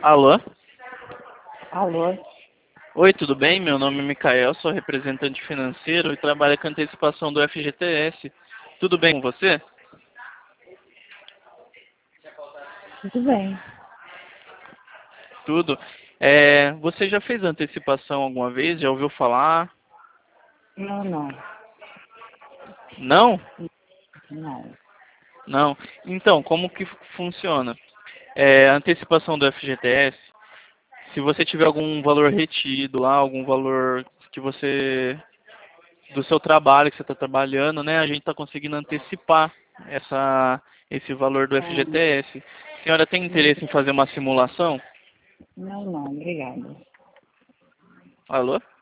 Alô? Alô? Oi, tudo bem? Meu nome é Micael, sou representante financeiro e trabalho com antecipação do FGTS. Tudo bem com você? Tudo bem. Tudo. Você já fez antecipação alguma vez? Já ouviu falar? Não, não. Não? Não. Não. Então, como que funciona? A antecipação do FGTS, se você tiver algum valor retido lá, algum valor que você do seu trabalho que você está trabalhando, né? A gente está conseguindo antecipar esse valor do Ah, FGTS. A senhora tem interesse em fazer uma simulação? não, não. Obrigada. Alô?